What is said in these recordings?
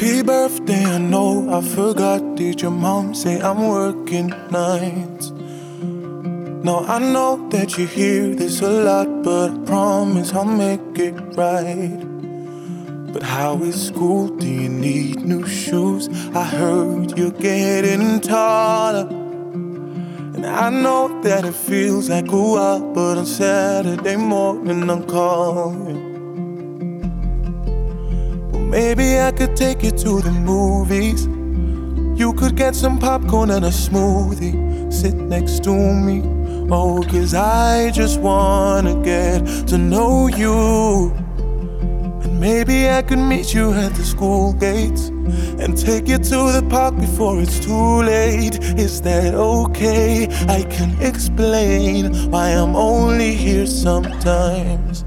Happy birthday, I know I forgot. Did your mom say I'm working nights? Now I know that you hear this a lot, but I promise I'll make it right. But how is school? Do you need new shoes? I heard you're getting taller, and I know that it feels like a while, but on Saturday morning I'm calling. Maybe I could take you to the movies. You could get some popcorn and a smoothie. Sit next to me. Oh, 'cause I just wanna get to know you. And maybe I could meet you at the school gates and take you to the park before it's too late. Is that okay? I can explain why I'm only here sometimes.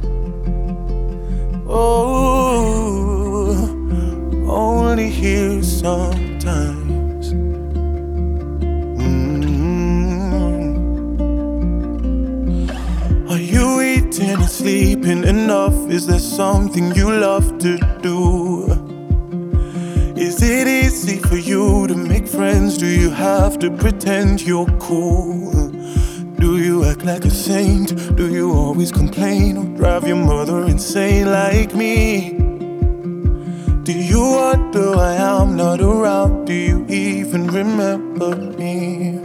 Oh, only here sometimes. Are you eating and sleeping enough? Is there something you love to do? Is it easy for you to make friends? Do you have to pretend you're cool? Do you act like a saint? Do you always complain or drive your mother insane like me? Do you wonder why I'm not around? Do you even remember me?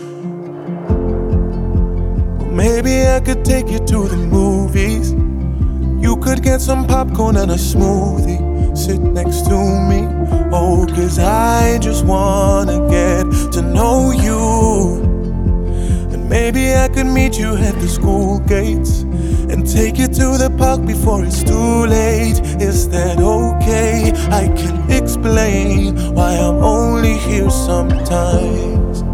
Well, maybe I could take you to the movies. You could get some popcorn and a smoothie. Sit next to me. Oh, 'cause I just wanna get to know you. Maybe I could meet you at the school gates and take you to the park before it's too late. Is that okay? I can explain why I'm only here sometimes.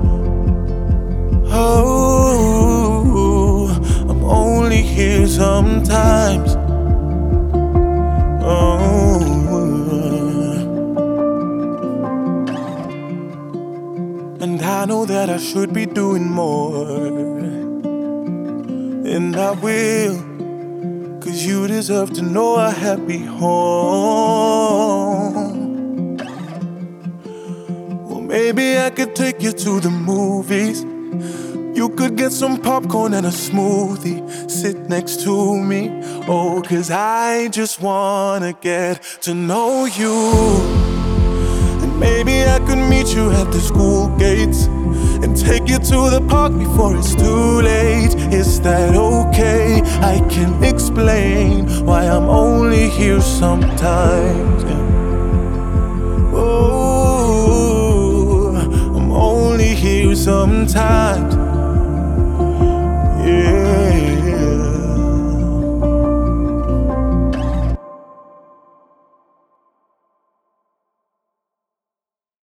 Oh, I'm only here sometimes. Oh, and I know that I should be doing more, and I will, 'cause you deserve to know a happy home. Well, maybe I could take you to the movies. You could get some popcorn and a smoothie. Sit next to me. Oh, 'cause I just wanna get to know you. Maybe I could meet you at the school gates and take you to the park before it's too late. Is that okay? I can explain why I'm only here sometimes. Oh, I'm only here sometimes.